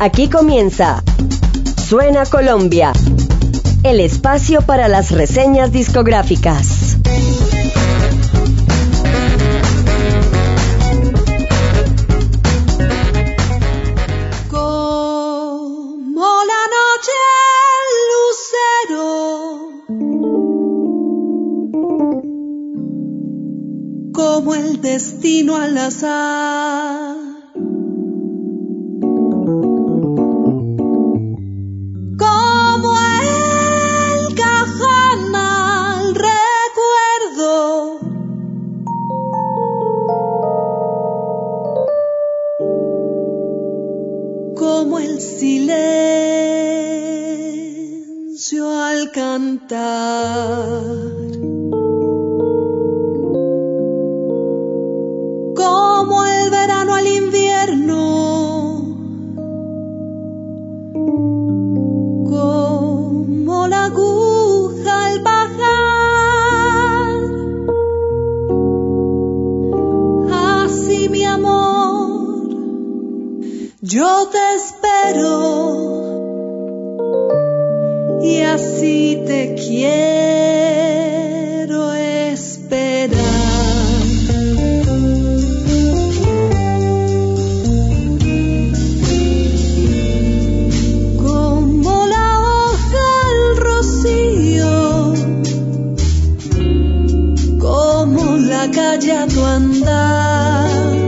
Aquí comienza Suena Colombia, el espacio para las reseñas discográficas. Como la noche lucero, como el destino al azar, como el cajón al recuerdo, como el silencio al cantar, como el verano al invierno, como la aguja al pajar. Así, mi amor, yo te espero y así te quiero esperar. Como la hoja al rocío, como la calle a tu andar,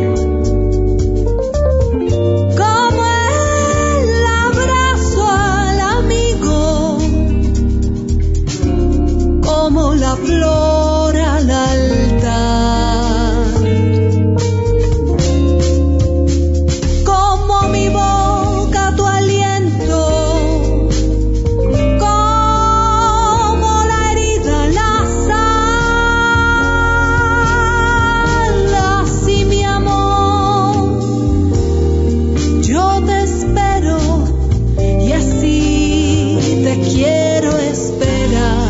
la flor al altar, como mi boca tu aliento, como la herida la sal. Así, mi amor, yo te espero y así te quiero esperar.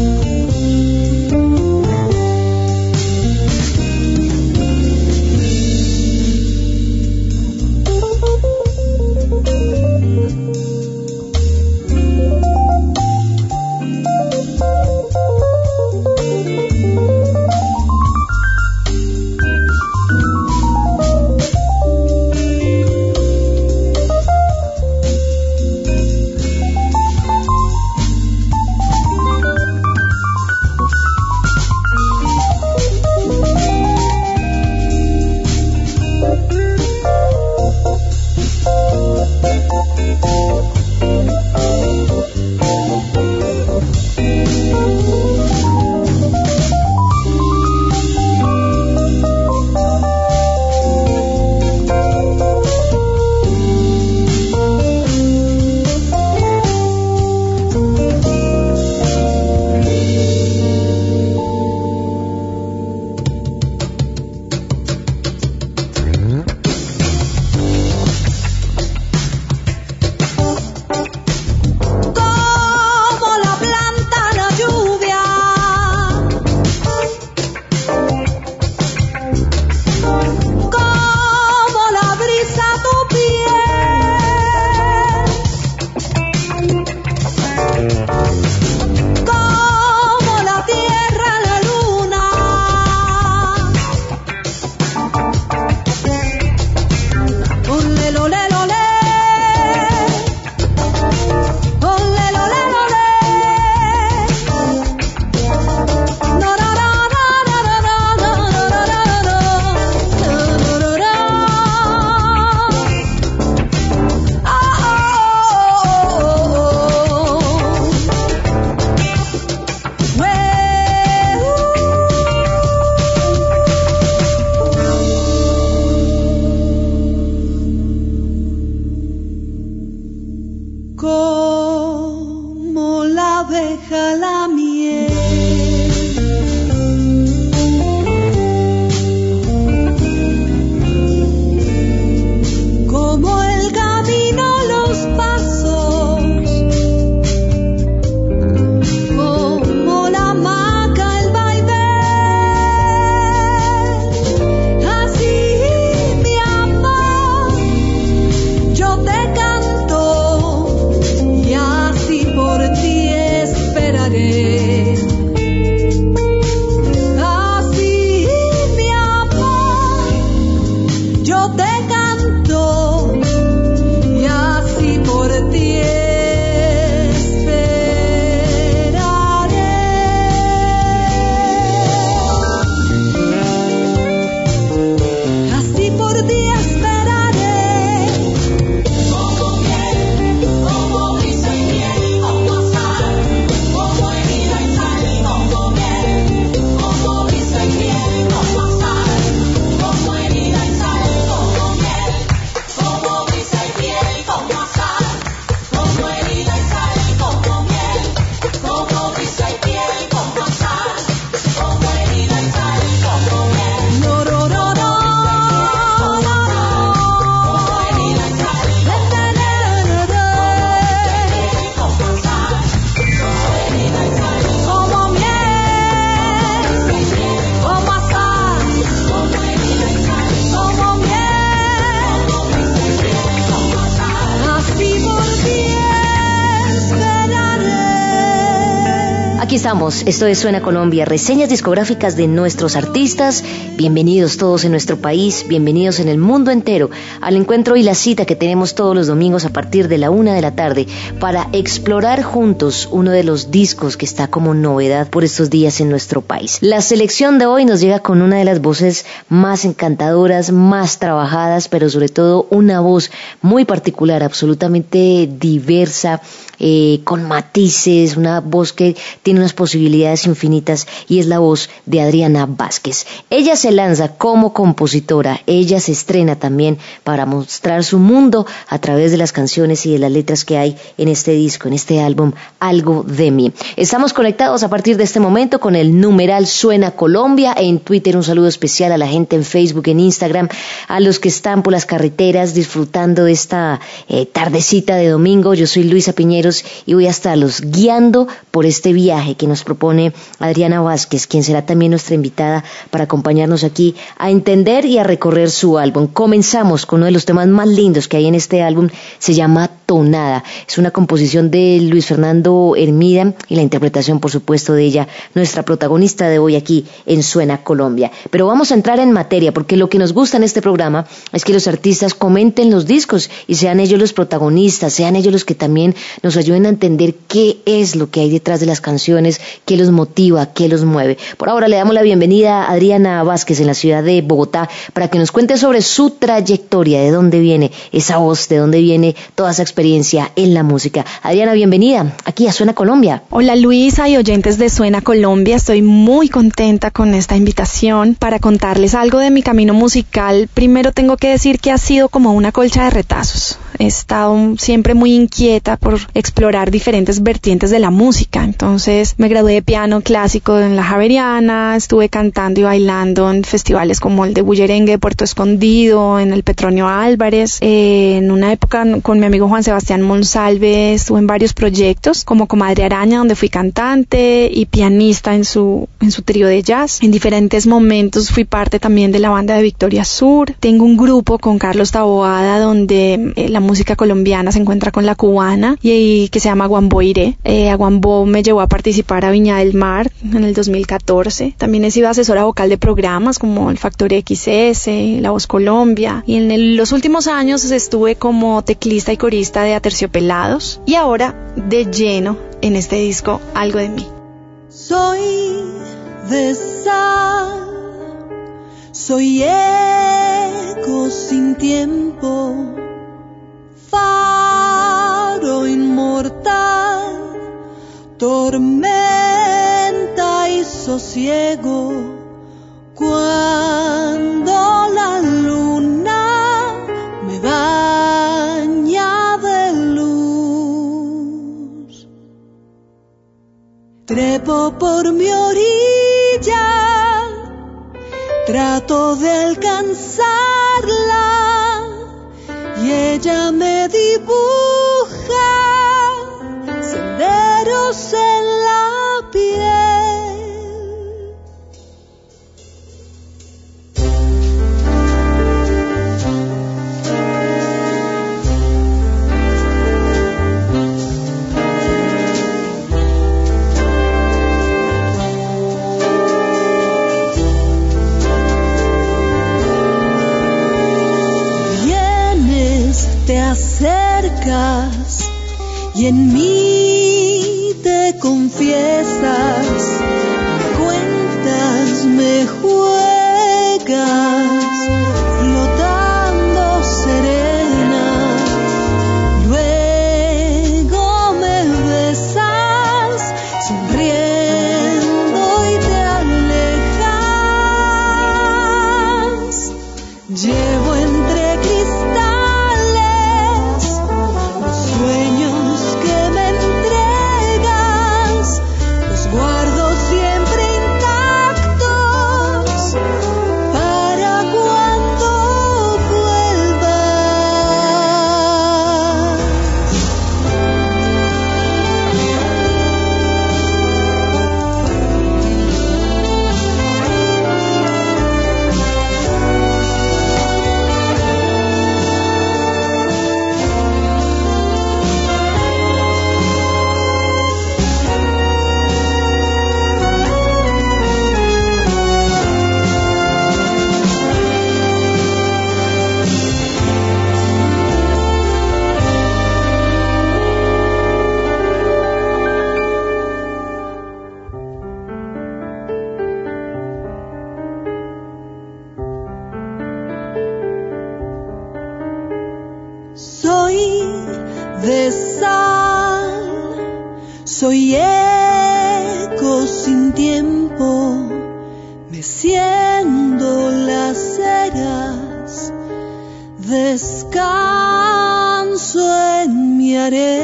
Como la abeja la miel, como el camino los pasos, como la hamaca el vaivén. Así, mi amor, yo te canto yo te canto y así por ti Aquí estamos, esto es Suena Colombia, reseñas discográficas de nuestros artistas. Bienvenidos todos en nuestro país, bienvenidos en el mundo entero al encuentro y la cita que tenemos todos los domingos a partir de la 1 de la tarde para explorar juntos uno de los discos que está como novedad por estos días en nuestro país. La selección de hoy nos llega con una de las voces más encantadoras, más trabajadas, pero sobre todo una voz muy particular, absolutamente diversa, con matices, una voz que tiene unas posibilidades infinitas, y es la voz de Adriana Vázquez. Ella se lanza como compositora, ella se estrena también para mostrar su mundo a través de las canciones y de las letras que hay en este disco, en este álbum Algo de mí. Estamos conectados a partir de este momento con el numeral Suena Colombia en Twitter. Un saludo especial a la gente en Facebook, en Instagram, a los que están por las carreteras disfrutando de esta tardecita de domingo. Yo soy Luisa Piñeros y voy a estarlos guiando por este viaje que nos propone Adriana Vázquez, quien será también nuestra invitada para acompañarnos aquí a entender y a recorrer su álbum. Comenzamos con uno de los temas más lindos que hay en este álbum, se llama Tonada. Es una composición de Luis Fernando Hermida y la interpretación, por supuesto, de ella, nuestra protagonista de hoy aquí en Suena Colombia. Pero vamos a entrar en materia, porque lo que nos gusta en este programa es que los artistas comenten los discos y sean ellos los protagonistas, sean ellos los que también nos ayuden a entender qué es lo que hay detrás de las canciones, qué los motiva, qué los mueve. Por ahora le damos la bienvenida a Adriana Vázquez en la ciudad de Bogotá para que nos cuente sobre su trayectoria, de dónde viene esa voz, de dónde viene toda esa experiencia en la música. Adriana, bienvenida aquí a Suena Colombia. Hola Luisa y oyentes de Suena Colombia, estoy muy contenta con esta invitación para contarles algo de mi camino musical. Primero tengo que decir que ha sido como una colcha de retazos. He estado siempre muy inquieta por explorar diferentes vertientes de la música. Entonces me gradué de piano clásico en la Javeriana, estuve cantando y bailando en festivales como el de Bullerengue de Puerto Escondido, en el Petronio Álvarez. En una época con mi amigo Juan Sebastián Monsalve estuve en varios proyectos como Comadre Araña, donde fui cantante y pianista en su trío de jazz. En diferentes momentos fui parte también de la banda de Victoria Sur. Tengo un grupo con Carlos Taboada donde la música colombiana se encuentra con la cubana y que se llama Aguambó Iré. Aguambó me llevó a participar a Viña del Mar en el 2014. También he sido asesora vocal de programas como el Factor XS, La Voz Colombia, y en los últimos años estuve como teclista y corista de Aterciopelados, y ahora de lleno en este disco Algo de mí. Soy de sal, soy eco sin tiempo, faro inmortal, tormenta y sosiego. Cuando la luna me baña de luz, trepo por mi orilla, trato de alcanzarla y ella me dibuja senderos en la piel. te acercas y en mí te confiesas, me cuentas, me juegas, flotando serena. Luego me besas, sonriendo y te alejas. Llevo entre cristales los sueños que me entregas, los guardo siempre intactos para cuando vuelvas. Soy de sal, soy eco sin tiempo, meciendo las eras, descanso en mi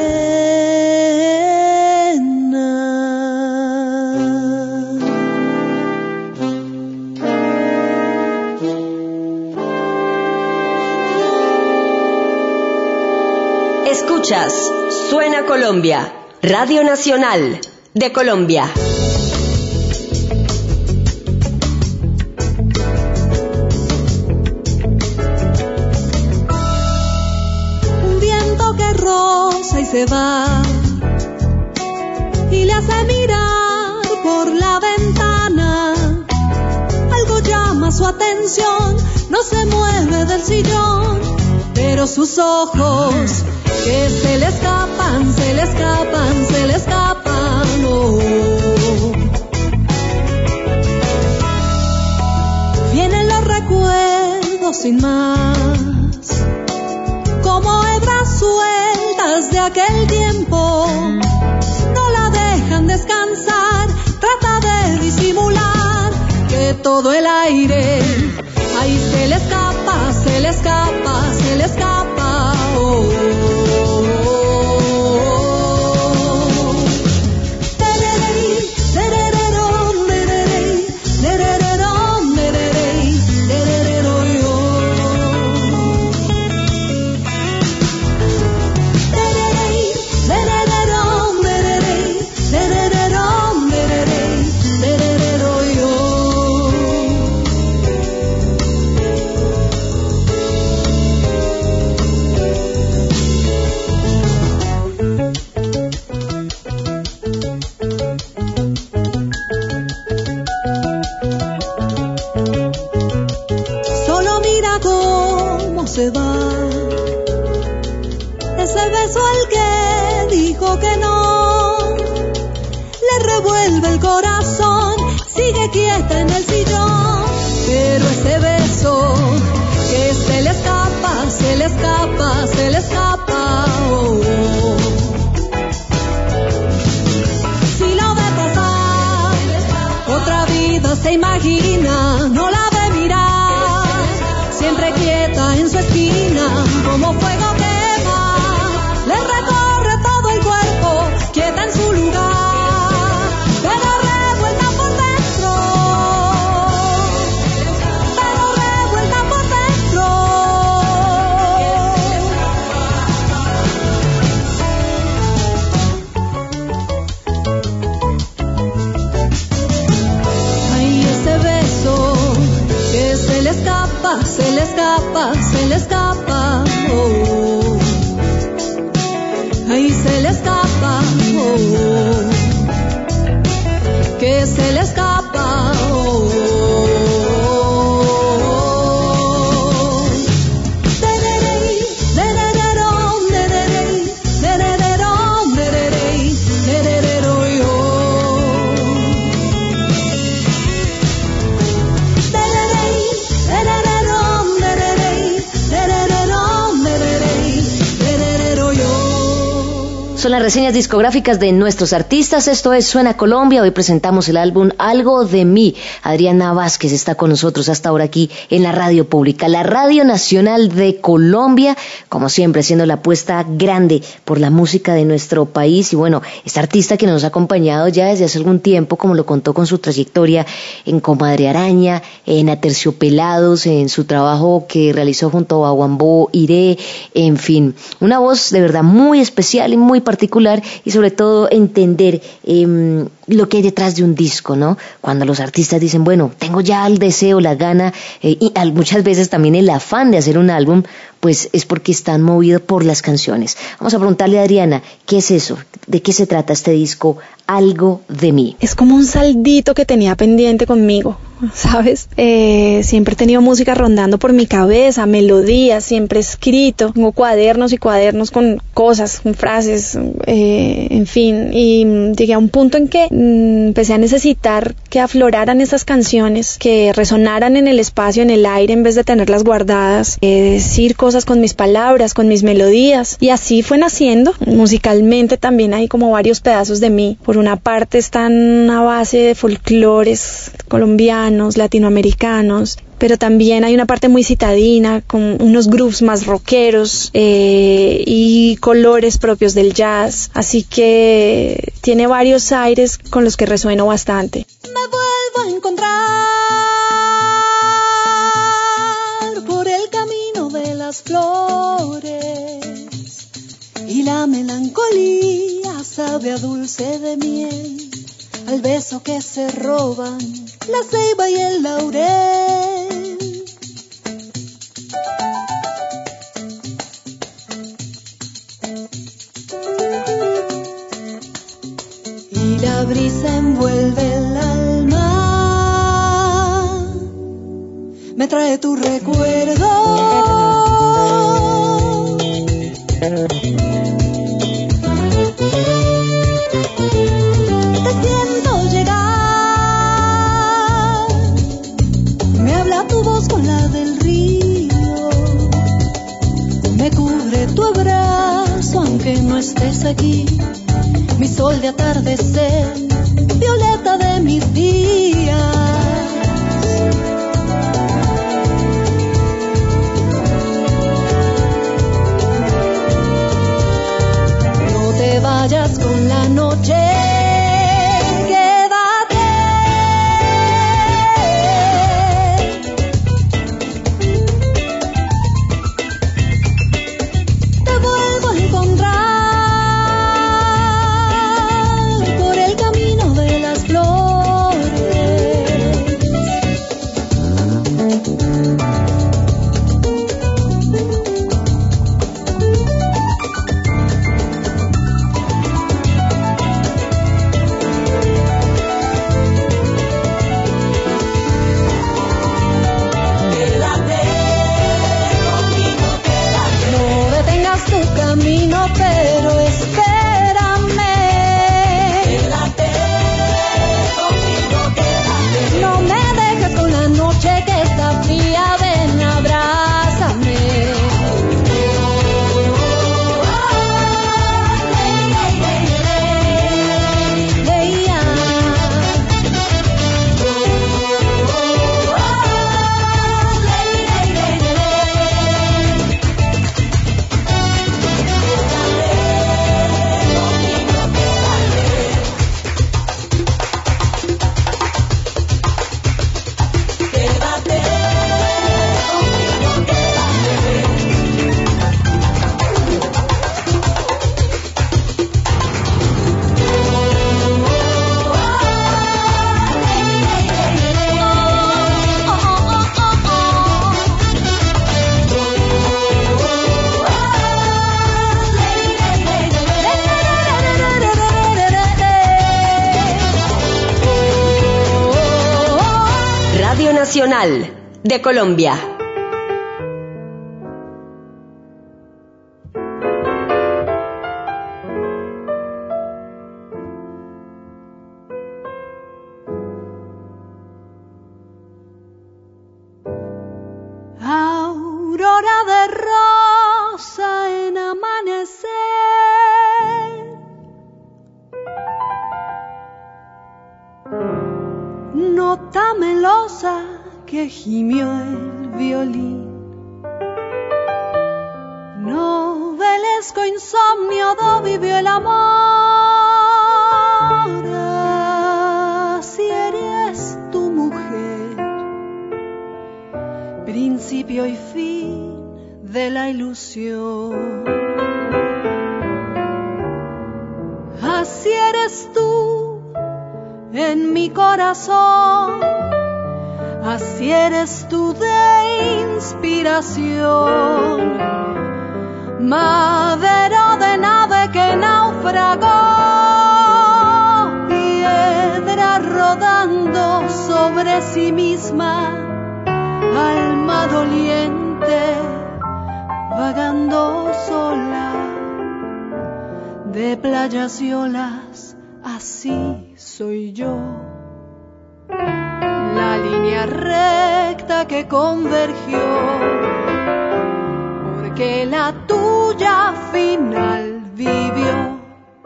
Escuchas Suena Colombia, Radio Nacional de Colombia. Un viento que roza y se va y le hace mirar por la ventana. Algo llama su atención, no se mueve del sillón, pero sus ojos que se le escapan, se le escapan, se le escapan. Oh. Vienen los recuerdos sin más, como hebras sueltas de aquel tiempo. No la dejan descansar, trata de disimular que todo el aire ahí se le escapa, se le escapa, se le escapa. Oh. Se va ese beso al que dijo que no, le revuelve el corazón, sigue quieta en el sillón, pero ese beso que se le escapa, se le escapa, se le escapa. Oh. Si lo ve pasar, otra vida se imagina, no la ve mirar, siempre quieta en su esquina, como fuego quema, le recorre todo el cuerpo, quieta en su lugar, pero revuelta por dentro, pero revuelta por dentro. Ay, ese beso que se le escapa, se le escapa, se le escapa. Oh. Son las reseñas discográficas de nuestros artistas. Esto es Suena Colombia. Hoy presentamos el álbum Algo de mí. Adriana Vázquez está con nosotros hasta ahora aquí en la radio pública, la Radio Nacional de Colombia, como siempre haciendo la apuesta grande por la música de nuestro país. Y bueno, esta artista que nos ha acompañado ya desde hace algún tiempo, como lo contó con su trayectoria en Comadre Araña, en Aterciopelados, en su trabajo que realizó junto a Wambo Iré, en fin, una voz de verdad muy especial y muy particular, y sobre todo entender lo que hay detrás de un disco, ¿no? Cuando los artistas dicen, bueno, tengo ya el deseo, la gana y muchas veces también el afán de hacer un álbum, pues es porque están movidos por las canciones. Vamos a preguntarle a Adriana, ¿qué es eso? ¿De qué se trata este disco Algo de mí? Es como un saldito que tenía pendiente conmigo, ¿sabes? Siempre he tenido música rondando por mi cabeza, melodías, siempre he escrito, tengo cuadernos y cuadernos con cosas, con frases, en fin, y llegué a un punto en que empecé a necesitar que afloraran esas canciones, que resonaran en el espacio, en el aire, en vez de tenerlas guardadas, decir cosas con mis palabras, con mis melodías, y así fue naciendo. Musicalmente también hay como varios pedazos de mí. Por una parte están a base de folclores colombianos, latinoamericanos, pero también hay una parte muy citadina, con unos grooves más rockeros y colores propios del jazz, así que tiene varios aires con los que resueno bastante. Me vuelvo a encontrar por el camino de las flores y la melancolía sabe a dulce de miel, al beso que se roban la ceiba y el laurel. Y la brisa envuelve el alma, me trae tu recuerdo. Te siento llegar, me habla tu voz con la del río, me cubre tu abrazo aunque no estés aquí, mi sol de atardecer, violeta de mis días. No te vayas con la noche, quédate. Te vuelvo a encontrar por el camino de las flores. No detengas tu camino, pero espérame. No me dejes con la noche que está fría, ven, abrázame. Radio Nacional de Colombia. Aurora de rosa en amanecer, que gimió el violín. Novelesco insomnio do vivió el amor. Si eres tu mujer, principio y fin de la ilusión. Así eres tú en mi corazón, así eres tú de inspiración, madero de nave que naufragó, piedra rodando sobre sí misma, alma doliente vagando sola, de playas y olas, así soy yo. La línea recta que convergió, porque la tuya final vivió.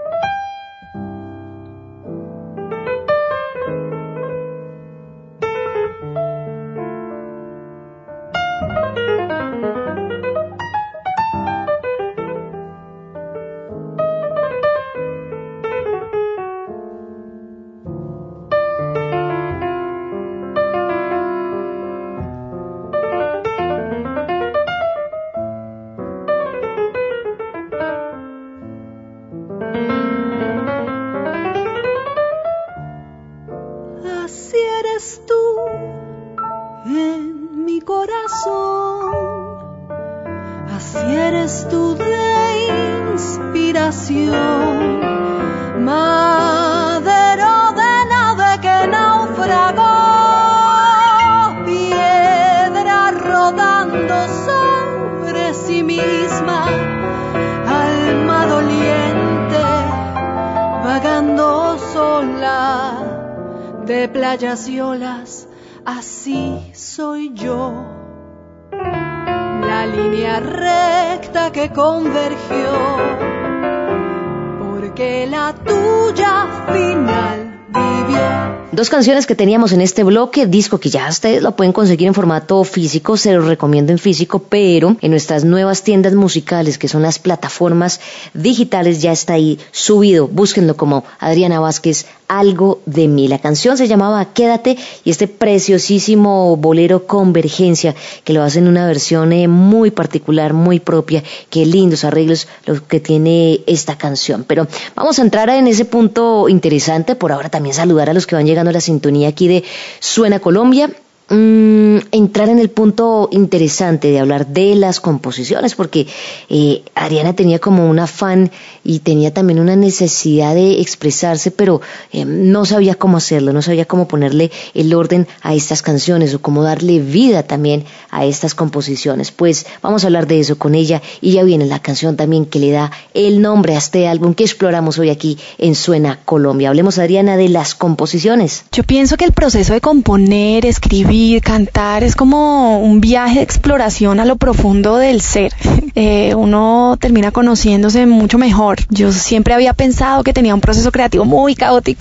Madero de nave que naufragó, piedra rodando sobre sí misma, alma doliente vagando sola, de playas y olas, así soy yo. La línea recta que convergió, porque la tuya final vivió. Dos canciones que teníamos en este bloque, disco que ya ustedes lo pueden conseguir en formato físico, se los recomiendo en físico, pero en nuestras nuevas tiendas musicales, que son las plataformas digitales, ya está ahí subido. Búsquenlo como Adriana Vázquez, Algo de mí. La canción se llamaba Quédate, y este preciosísimo bolero Convergencia, que lo hace en una versión muy particular, muy propia. Qué lindos arreglos los que tiene esta canción. Pero vamos a entrar en ese punto interesante. Por ahora también saludar a los que van llegando a la sintonía aquí de Suena Colombia. Entrar en el punto interesante de hablar de las composiciones, porque Adriana tenía como un afán y tenía también una necesidad de expresarse, pero no sabía cómo hacerlo, no sabía cómo ponerle el orden a estas canciones o cómo darle vida también a estas composiciones. Pues vamos a hablar de eso con ella, y ya viene la canción también que le da el nombre a este álbum que exploramos hoy aquí en Suena Colombia. Hablemos, Adriana, de las composiciones. Yo pienso que el proceso de componer, escribir, cantar es como un viaje de exploración a lo profundo del ser. Uno termina conociéndose mucho mejor. Yo siempre había pensado que tenía un proceso creativo muy caótico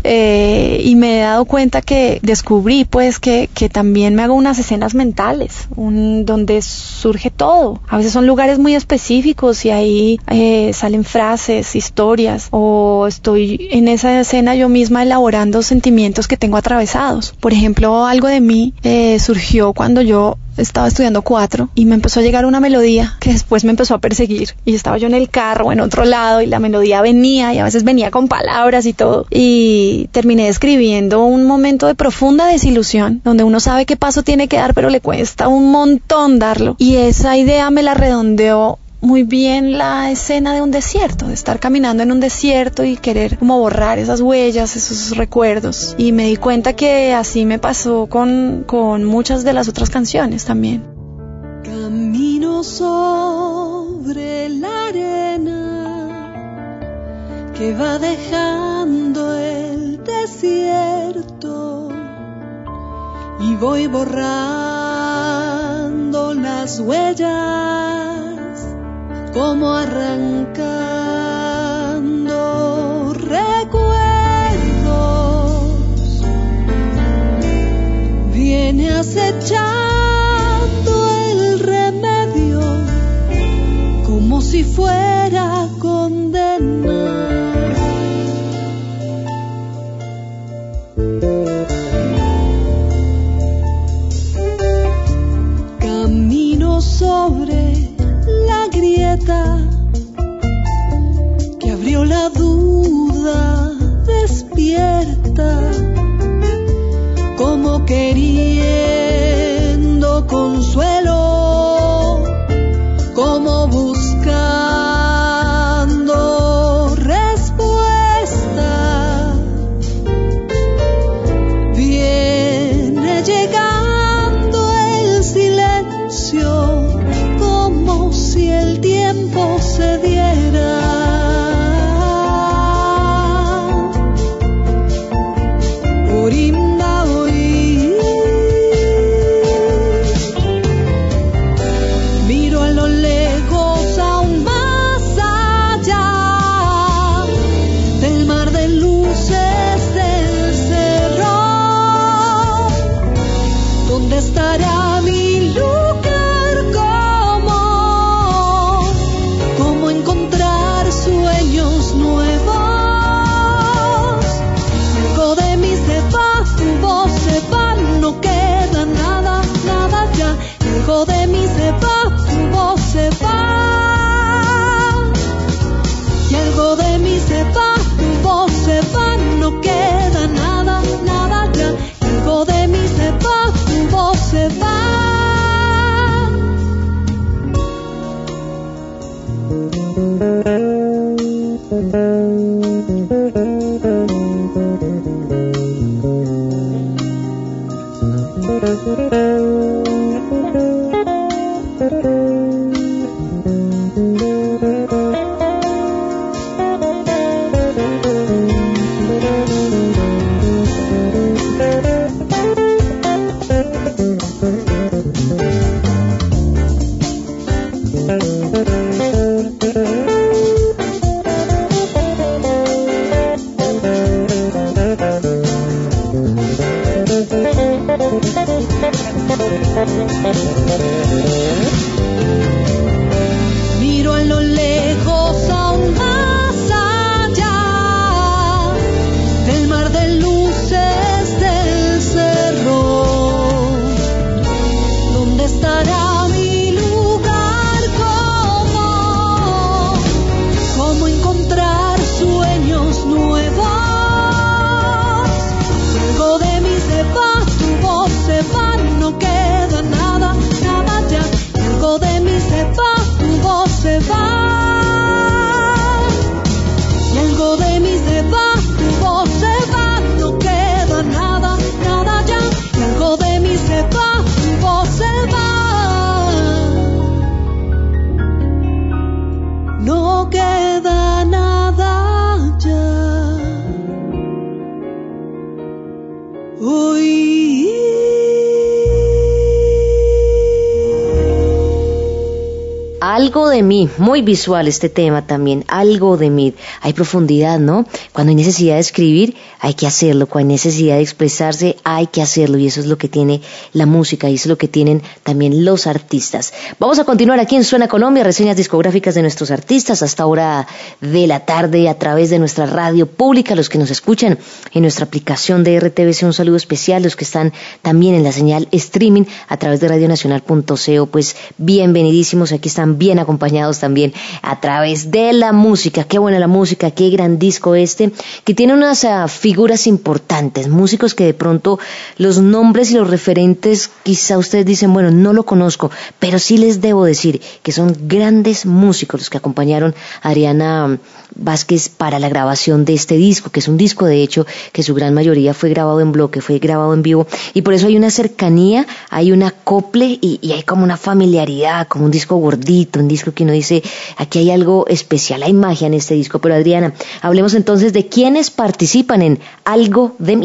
y me he dado cuenta que descubrí pues que también me hago unas escenas mentales donde surge todo. A veces son lugares muy específicos y ahí salen frases, historias, o estoy en esa escena yo misma elaborando sentimientos que tengo atravesados. Por ejemplo, Algo de mí surgió cuando yo estaba estudiando 4 y me empezó a llegar una melodía que después me empezó a perseguir, y estaba yo en el carro o en otro lado y la melodía venía, y a veces venía con palabras y todo, y terminé escribiendo un momento de profunda desilusión donde uno sabe qué paso tiene que dar pero le cuesta un montón darlo, y esa idea me la redondeó muy bien la escena de un desierto, de estar caminando en un desierto y querer como borrar esas huellas, esos recuerdos, y me di cuenta que así me pasó con muchas de las otras canciones también. Camino sobre la arena que va dejando el desierto, y voy borrando las huellas como arrancando recuerdos. Viene acechando si fuera condenada. Camino sobre la grieta que abrió la duda despierta, como queriendo consuelo, como buscando respuesta. Viene llegando el silencio, como si el tiempo se diera. Orinda oí, miro a lo lejos aún más allá del mar de luces del cerro. ¿Dónde estará mi lugar? ¿Cómo encontrar sueños nuevos? Algo de mí se va, tu voz se va, no queda nada, nada ya. Algo de mí se va, tu voz se va. Y algo de mí se va, tu voz se va, no queda nada, nada ya. Algo de mí se va, tu voz se va. Miro a lo lejos aún más allá del mar de luces del cerro. ¿Dónde estará mi lugar? ¿Cómo encontrar sueños nuevos? Algo de mí se va, tu voz se va, no queda nada, nada ya. Algo de mí se va, tu voz se va. Y algo de mí se va, tu voz se va, no queda nada, nada ya. Y algo de mí se va, tu voz se va. No queda nada ya. Uy. Algo de mí, muy visual este tema también, algo de mí. Hay profundidad, ¿no? Cuando hay necesidad de escribir, hay que hacerlo. Cuando hay necesidad de expresarse, hay que hacerlo. Y eso es lo que tiene la música y eso es lo que tienen también los artistas. Vamos a continuar aquí en Suena Colombia, reseñas discográficas de nuestros artistas hasta hora de la tarde a través de nuestra radio pública. Los que nos escuchan en nuestra aplicación de RTVC, un saludo especial. Los que están también en la señal streaming a través de radionacional.co, pues bienvenidísimos. Aquí están bien acompañados también a través de la música. Qué buena la música, qué gran disco este, que tiene unas figuras importantes, músicos que de pronto los nombres y los referentes quizá ustedes dicen, bueno, no lo conozco, pero sí les debo decir que son grandes músicos los que acompañaron a Adriana Vázquez para la grabación de este disco, que es un disco de hecho que su gran mayoría fue grabado en bloque, fue grabado en vivo, y por eso hay una cercanía, hay un acople y hay como una familiaridad, como un disco gordito, un disco que uno dice, aquí hay algo especial, hay magia en este disco. Pero Adriana, hablemos entonces de quiénes participan en Algo de mí.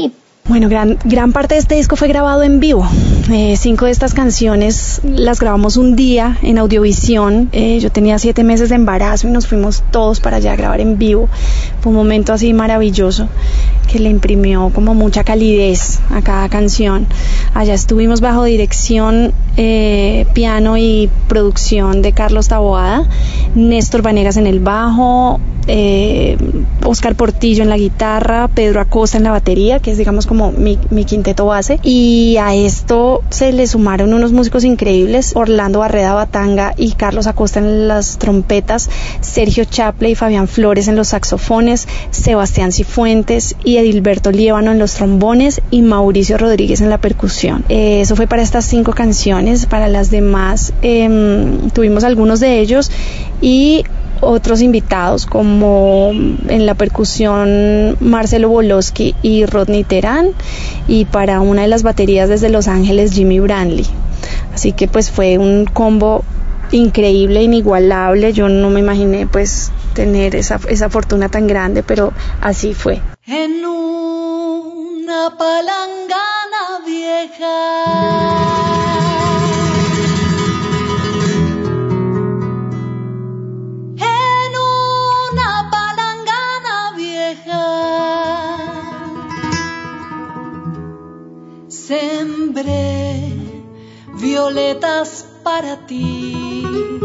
Bueno, gran parte de este disco fue grabado en vivo. 5 de estas canciones las grabamos un día en Audiovisión. Yo tenía 7 meses de embarazo y nos fuimos todos para allá a grabar en vivo. Fue un momento así maravilloso que le imprimió como mucha calidez a cada canción. Allá estuvimos bajo dirección, piano y producción de Carlos Taboada, Néstor Vanegas en el bajo, Oscar Portillo en la guitarra, Pedro Acosta en la batería, que es digamos como mi quinteto base, y a esto se le sumaron unos músicos increíbles, Orlando Barreda Batanga y Carlos Acosta en las trompetas, Sergio Chaple y Fabián Flores en los saxofones, Sebastián Cifuentes y Edilberto Liévano en los trombones y Mauricio Rodríguez en la percusión. Eso fue para estas 5 canciones. Para las demás tuvimos algunos de ellos y otros invitados como en la percusión Marcelo Bolosky y Rodney Terán, y para una de las baterías desde Los Ángeles Jimmy Brantley. Así que pues fue un combo increíble, inigualable. Yo no me imaginé pues tener esa fortuna tan grande, pero así fue. En una palangana vieja, sembré violetas para ti,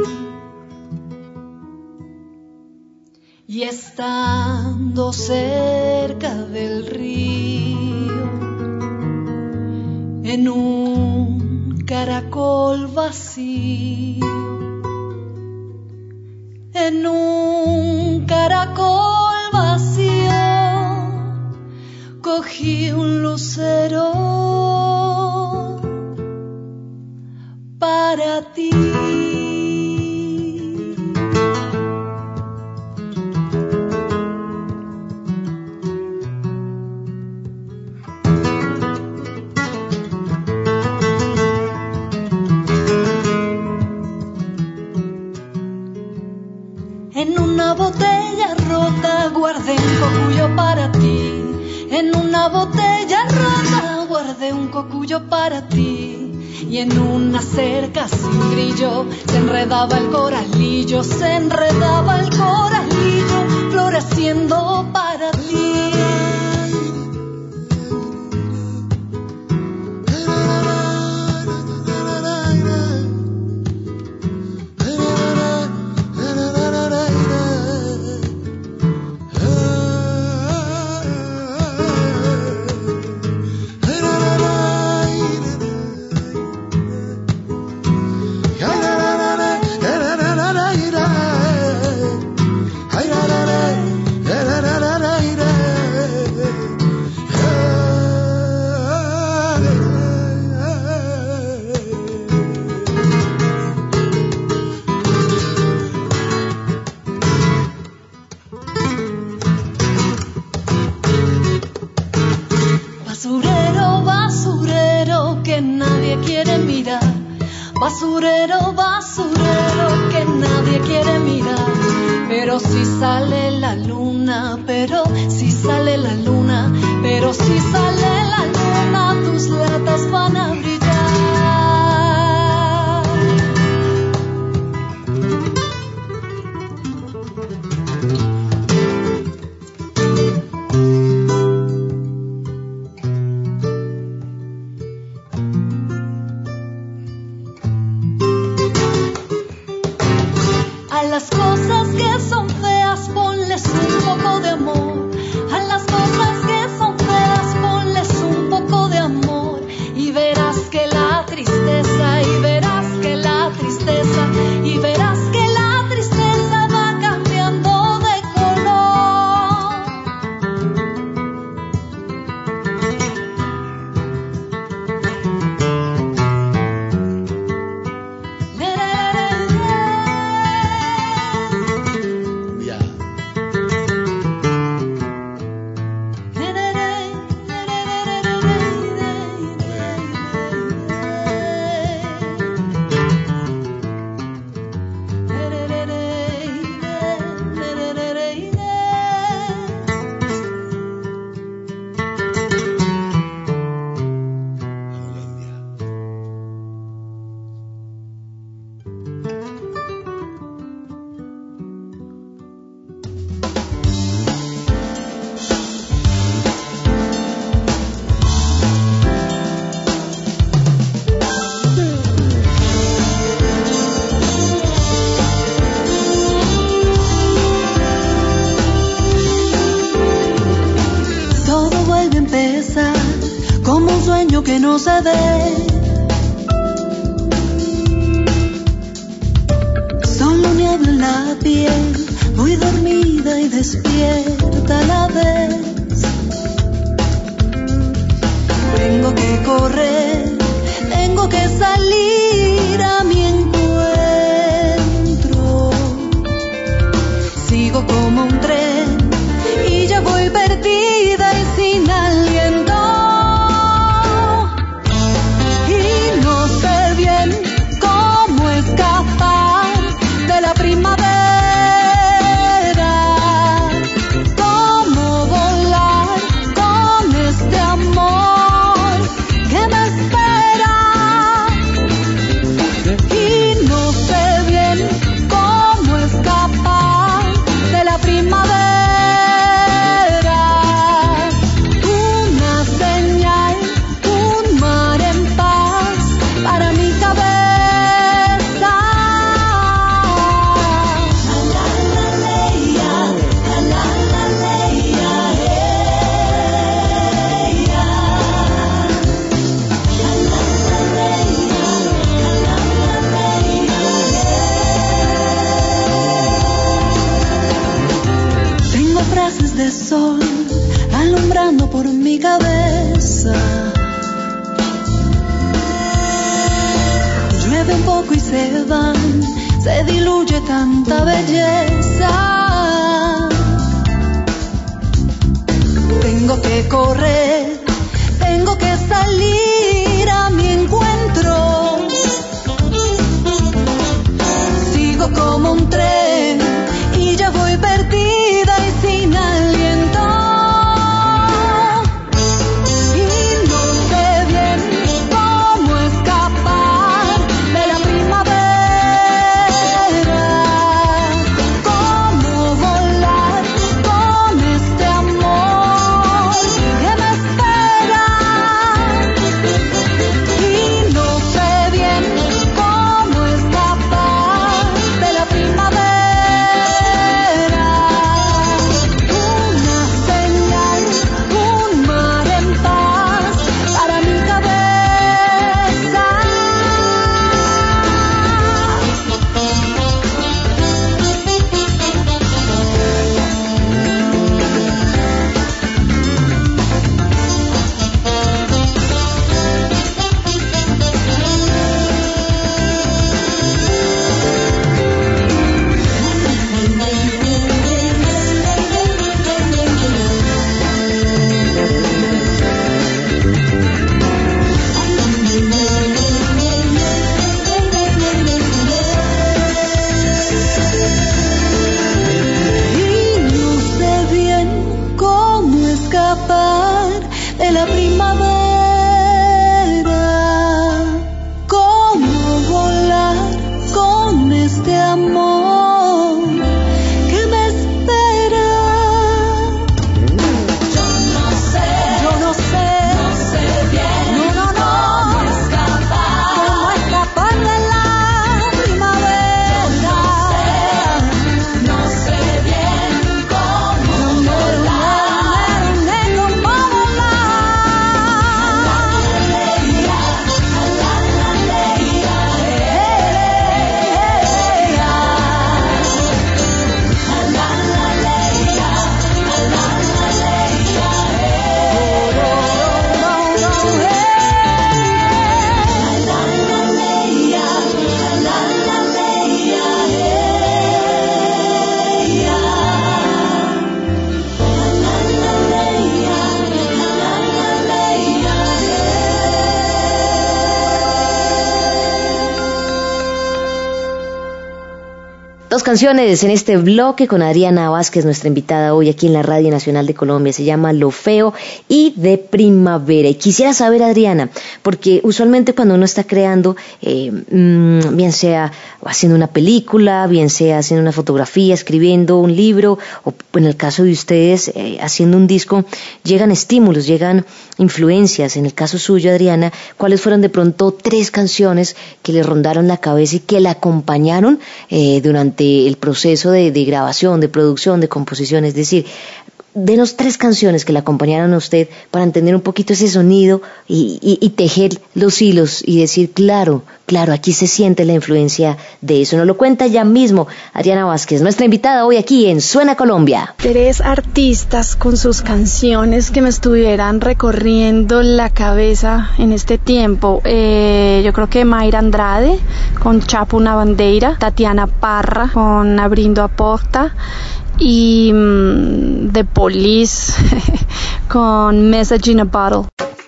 y estando cerca del río, en un caracol vacío, en un caracol vacío, cogí un lucero para ti. En una botella rota guardé un cocuyo para ti. En una botella rota guardé un cocuyo para ti. Y en una cerca sin brillo se enredaba el coralillo, floreciendo para ti. Basurero, basurero que nadie quiere mirar. Pero si sale la luna, pero si sale la luna, pero si sale la luna, tus latas van a brillar. A las cosas que son feas ponles un poco de amor. A las cosas que son feas ponles un poco de amor. Y verás que la tristeza, y verás que la tristeza, y verás que la tristeza va cambiando de color. sueño que no se ve. Solo niebla en la piel, voy dormida y despierta a la vez. Tengo que correr, tengo que salir a mi encuentro. Sigo como un tren y ya voy perdida y sin aliento. Y no sé bien cómo escapar de la primavera. Cómo volar con este amor que me espera. Y no sé bien cómo escapar de la primavera. Una señal, un mar en paz para mi cabeza. Tengo frases de sol alumbrando por mi cabeza. Llueve un poco y se van, se diluye tanta belleza. Tengo que correr, tengo que salir a mi encuentro. Sigo como un tren y ya voy perdida y sin aliento. Y no sé bien cómo escapar de la primavera. Cómo volar con este amor que me espera. Y no sé bien cómo escapar de la primavera. Una señal, un mar en paz para mi cabeza. Y no sé bien cómo escapar de la primavera. Cómo volar con este amor que me espera. Yo no sé bien cómo escapar de la primavera. No sé bien cómo volar. Dos canciones en este bloque con Adriana Vázquez, nuestra invitada hoy aquí en la Radio Nacional de Colombia. Se llama Lo Feo y De Primavera. Y quisiera saber, Adriana, porque usualmente cuando uno está creando, bien sea haciendo una película, bien sea haciendo una fotografía, escribiendo un libro, o en el caso de ustedes, haciendo un disco, llegan estímulos, llegan influencias. En el caso suyo, Adriana, ¿cuáles fueron de pronto 3 canciones que le rondaron la cabeza y que la acompañaron durante el proceso de grabación, de producción, de composición? Es decir, denos 3 canciones que le acompañaran a usted para entender un poquito ese sonido y tejer los hilos y decir, claro, aquí se siente la influencia de eso. Nos lo cuenta ya mismo Adriana Vázquez, nuestra invitada hoy aquí en Suena Colombia. 3 artistas con sus canciones que me estuvieran recorriendo la cabeza en este tiempo. Yo creo que Mayra Andrade con Chapo Una Bandeira, Tatiana Parra con Abrindo a Porta y The Police con Message in a Bottle.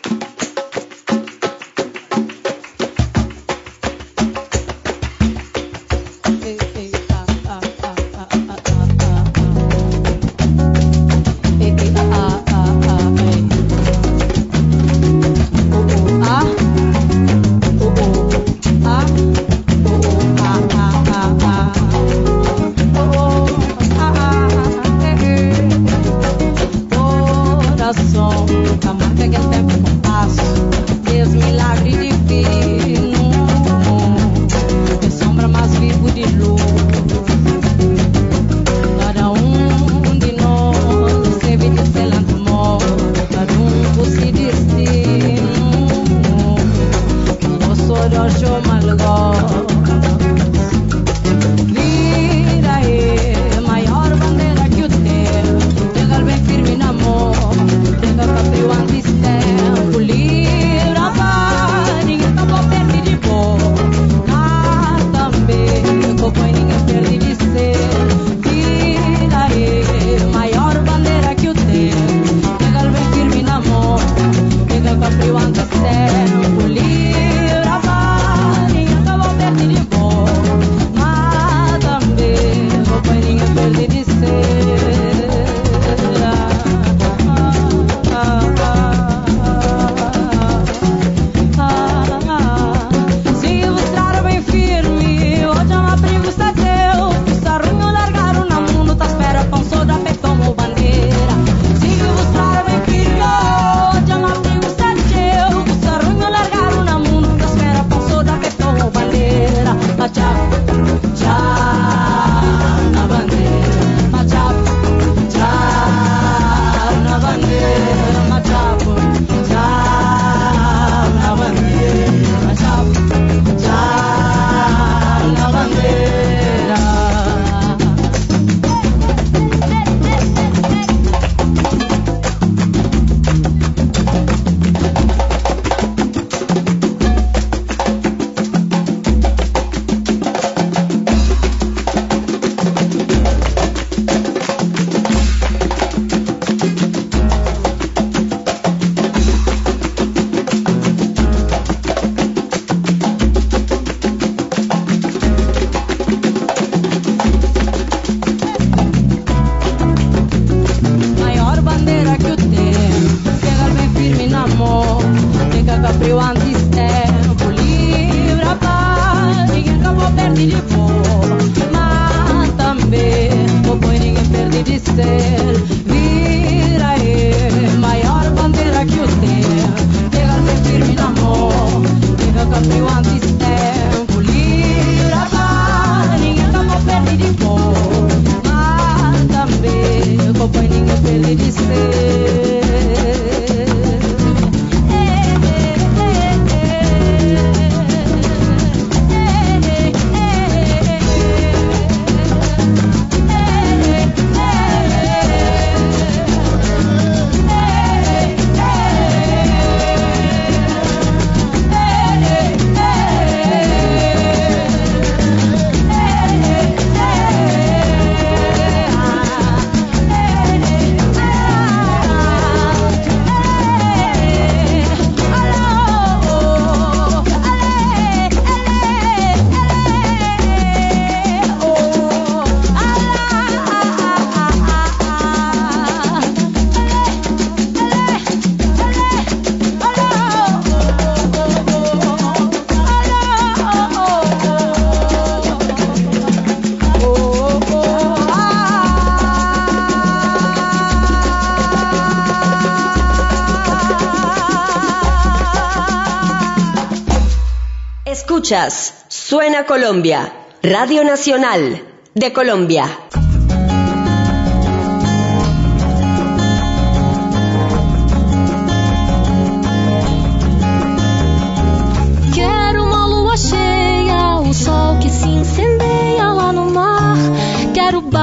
Escuchas Suena Colombia, Radio Nacional de Colombia.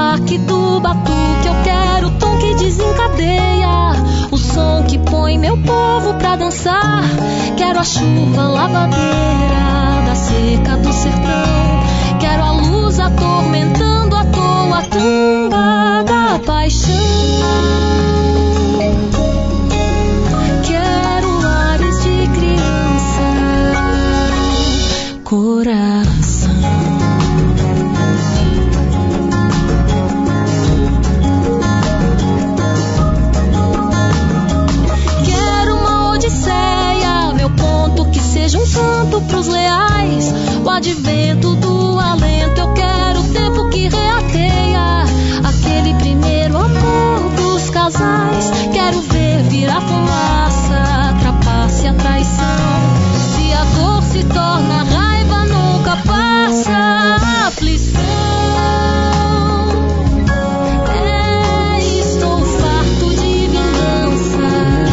ataque do batuque. Eu quero o tom que desencadeia, o som que põe meu povo pra dançar. Quero a chuva lavadeira da seca do sertão. Quero a luz atormentando à toa a tumba da paixão. Quero lares de criança, coração. Quero uma odisseia, meu ponto que seja um canto pros leais, o advento do alento. Eu quero o tempo que reateia aquele primeiro amor dos casais. Quero ver virar fumaça, trapace a traição. Se a dor se torna raiva, nunca passa a aflição. Estou farto de vingança,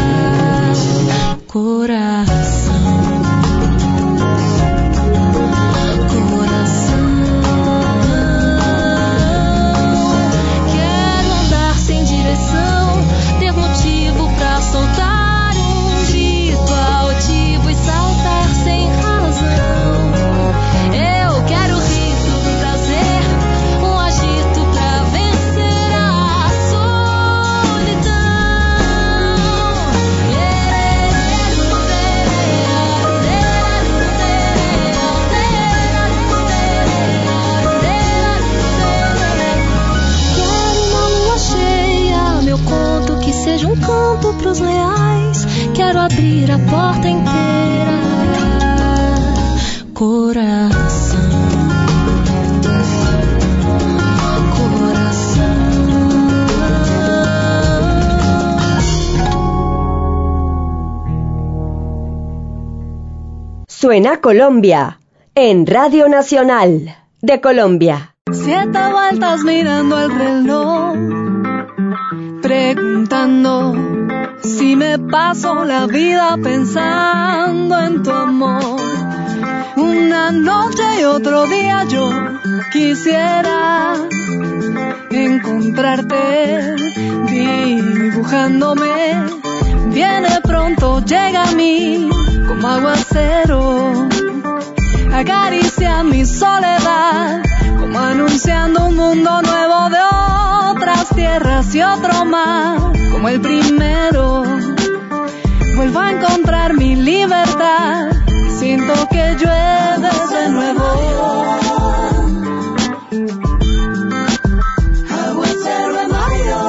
coração. Soltar um grito altivo e saltar sem razão. Eu quero o rito do prazer, um agito pra vencer a solidão. Quero uma lua cheia, meu conto que seja um canto pros leais. Quero abrir a porta inteira, coração. Suena Colombia en Radio Nacional de Colombia. 7 vueltas mirando el reloj, preguntando si me paso la vida pensando en tu amor. Una noche y otro día yo quisiera encontrarte dibujándome. Viene pronto, llega a mí como aguacero, acaricia mi soledad como anunciando un mundo nuevo de otras tierras y otro mar. Como el primero, vuelvo a encontrar mi libertad. Siento que llueve de nuevo. Aguacero en mayo.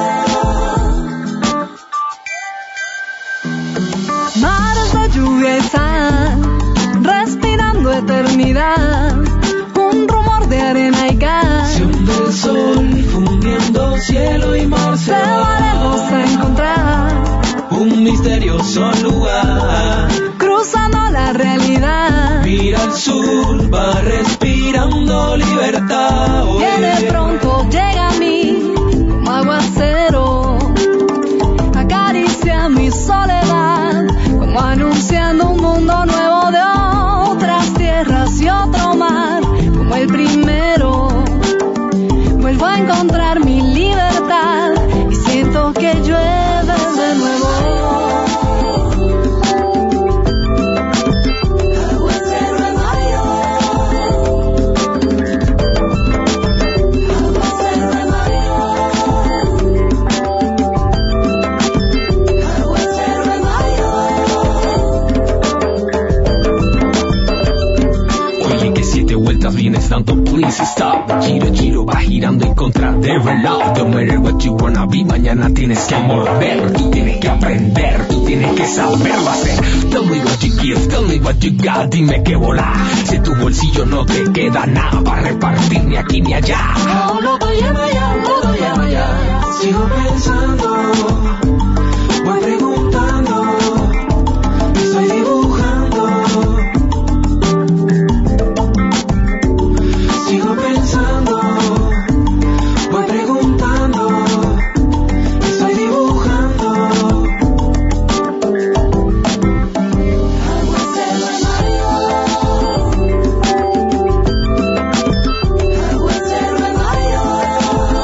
Mares de lluvia y sal, respirando eternidad. Un rumor de arena y gas. Se hunde el sol, fundiendo cielo y mar. Se va lejos a encontrar un misterioso lugar. Cruzando la realidad. Mira al sur, va respirando libertad. Viene pronto, llega a mí como aguacero, acaricia mi soledad como anunciando un mundo nuevo de otras tierras y otro mar. Como el primero, vuelvo a encontrar mi libertad y siento que llueve de nuevo. Vienes dando, please stop. Giro, giro, va girando en contra de reloj. No matter what you wanna be, mañana tienes que morder. Tú tienes que aprender, tú tienes que saberlo hacer. Tell me what you give, tell me what you got. Dime que volá, si en tu bolsillo no te queda nada para repartir ni aquí ni allá. Lo doy allá, lo doy allá. Sigo pensando, voy preguntando, estoy dibujando. Sigo pensando, voy preguntando, estoy dibujando. Aguacero en mayo, aguacero en mayo.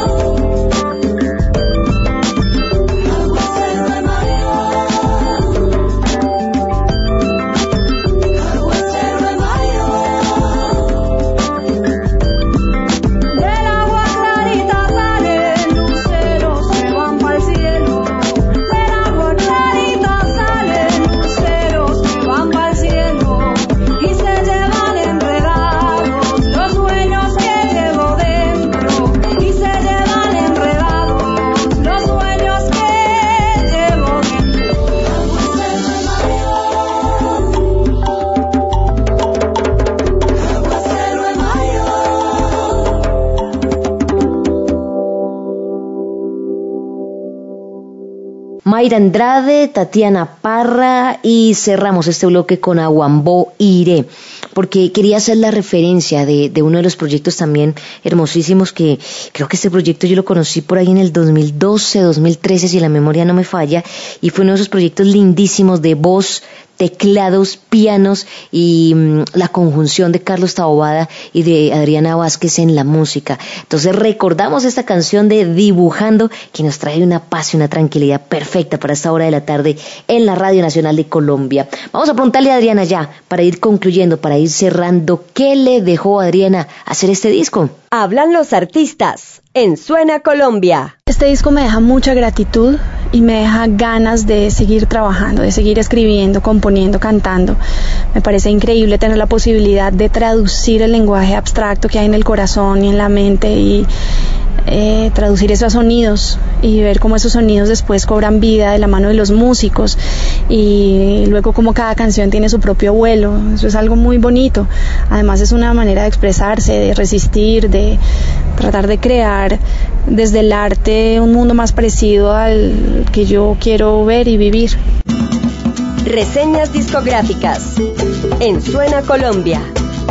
Mayra Andrade, Tatiana Parra, y cerramos este bloque con Aguambó Iré, porque quería hacer la referencia de uno de los proyectos también hermosísimos, que creo que este proyecto yo lo conocí por ahí en el 2012, 2013, si la memoria no me falla, y fue uno de esos proyectos lindísimos de voz, teclados, pianos y la conjunción de Carlos Taboada y de Adriana Vázquez en la música. Entonces recordamos esta canción de Dibujando, que nos trae una paz y una tranquilidad perfecta para esta hora de la tarde en la Radio Nacional de Colombia. Vamos a preguntarle a Adriana ya, para ir concluyendo, para ir cerrando, ¿qué le dejó a Adriana hacer este disco? Hablan los artistas en Suena Colombia. Este disco me deja mucha gratitud y me deja ganas de seguir trabajando, de seguir escribiendo, componiendo, cantando. Me parece increíble tener la posibilidad de traducir el lenguaje abstracto que hay en el corazón y en la mente y traducir eso a sonidos y ver cómo esos sonidos después cobran vida de la mano de los músicos y luego cómo cada canción tiene su propio vuelo. Eso es algo muy bonito. Además es una manera de expresarse, de resistir, de tratar de crear desde el arte un mundo más parecido al que yo quiero ver y vivir. Reseñas discográficas en Suena Colombia.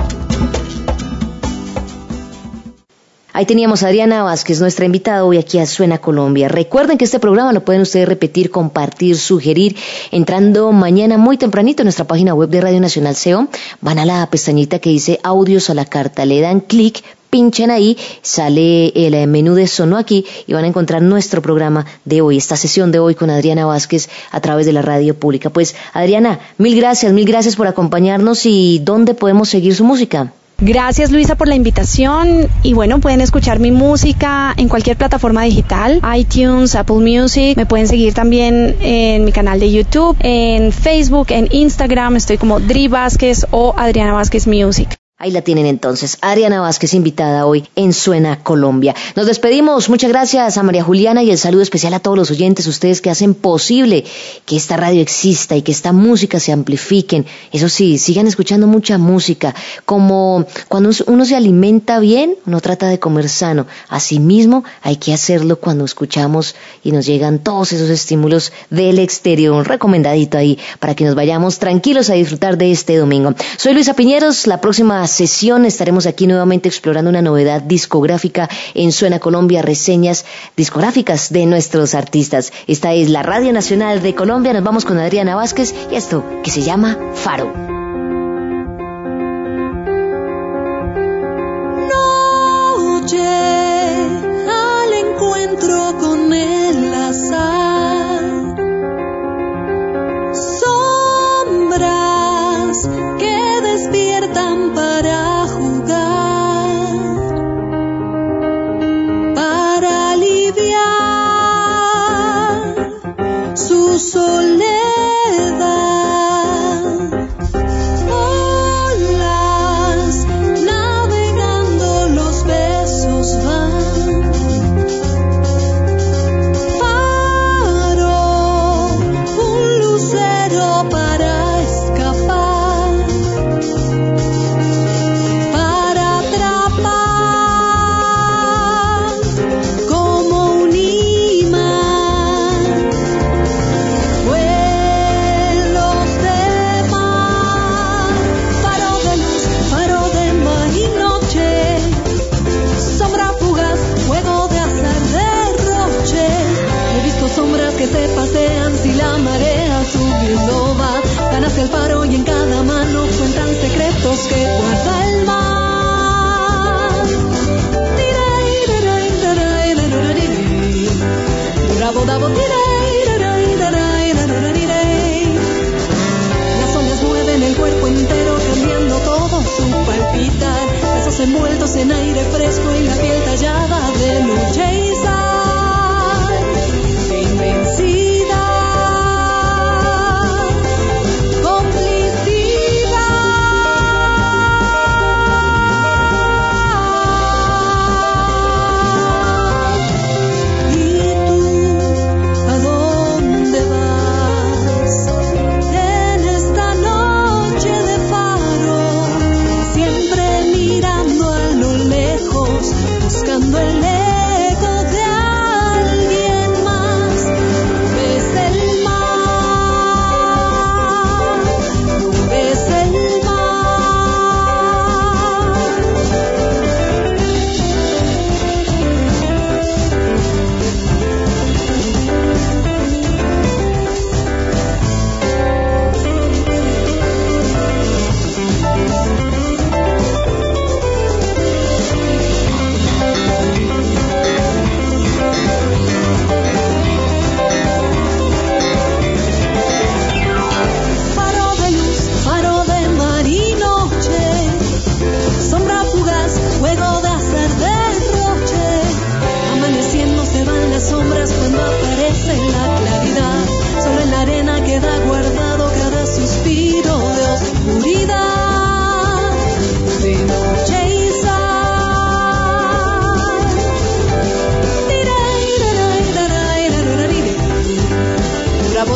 Ahí teníamos a Adriana Vázquez, nuestra invitada hoy aquí a Suena Colombia. Recuerden que este programa lo pueden ustedes repetir, compartir, sugerir, entrando mañana muy tempranito en nuestra página web de Radio Nacional CO. Van a la pestañita que dice Audios a la Carta, le dan clic, pinchan ahí, sale el menú de Sonó Aquí y van a encontrar nuestro programa de hoy, esta sesión de hoy con Adriana Vázquez a través de la radio pública. Pues Adriana, mil gracias por acompañarnos. ¿Y dónde podemos seguir su música? Gracias Luisa por la invitación y bueno, pueden escuchar mi música en cualquier plataforma digital, iTunes, Apple Music, me pueden seguir también en mi canal de YouTube, en Facebook, en Instagram, estoy como Dri Vázquez o Adriana Vázquez Music. Ahí la tienen entonces, Adriana Vázquez invitada hoy en Suena Colombia. Nos despedimos, muchas gracias a María Juliana y el saludo especial a todos los oyentes, ustedes que hacen posible que esta radio exista y que esta música se amplifiquen. Eso sí, sigan escuchando mucha música, como cuando uno se alimenta bien, uno trata de comer sano. Asimismo, hay que hacerlo cuando escuchamos y nos llegan todos esos estímulos del exterior. Un recomendadito ahí para que nos vayamos tranquilos a disfrutar de este domingo. Soy Luisa Piñeros, la próxima sesión estaremos aquí nuevamente explorando una novedad discográfica en Suena Colombia, reseñas discográficas de nuestros artistas. Esta es la Radio Nacional de Colombia, nos vamos con Adriana Vázquez y esto que se llama Faro. Noche al encuentro con el azar, sombras que despiertan para jugar, para aliviar su soledad. Olas navegando, los besos van. Faro, un lucero para escapar, para atrapar como un imán vuelos de mar. Faro de luz, faro de mar y noche, sombra fugaz, juego de azar, derroche. He visto sombras que se pasean si la marea subiendo va. Dan hacia el faro y en cada mano cuentan secretos que guarda el mar. Bravo, bravo, las olas mueven el cuerpo entero, cambiando todo su palpitar. Besos envueltos en aire fresco y la piel tallada de noche y sal. De inmensidad, complicidad. ¿Y tú a dónde vas en esta noche de faro? Siempre mirando a lo lejos,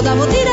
Vamos, tira.